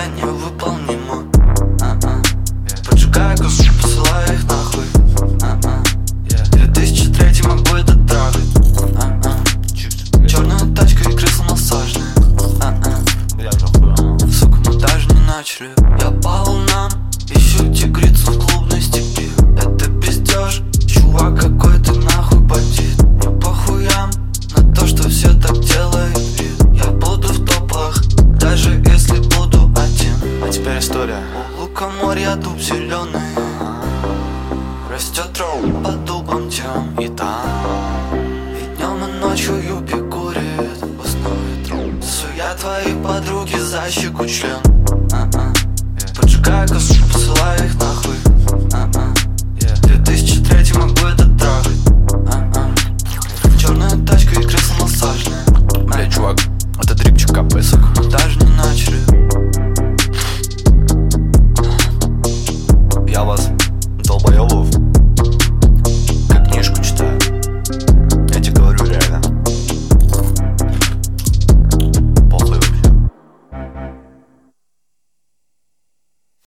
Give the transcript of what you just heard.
условия невыполнимы. Поджигаю косы, посылаю их нахуй. 2003 могу это трахать. Черная тачка и кресло массажное. Сука, мы даже не начали. Я по волнам ищу тигрицу в клубной степи. Это пиздеж, чувак, какой ты нахуй бандит. Не похуям на то, что все так делают вид. Я буду в топах, даже если буду один. А теперь история. У лукоморья дуб зеленый, растет травма под дубом тем и там. И днем и ночью юпи курит в основе труп. Суя твои подруги за щеку член. Поджигаю косу, посылаю их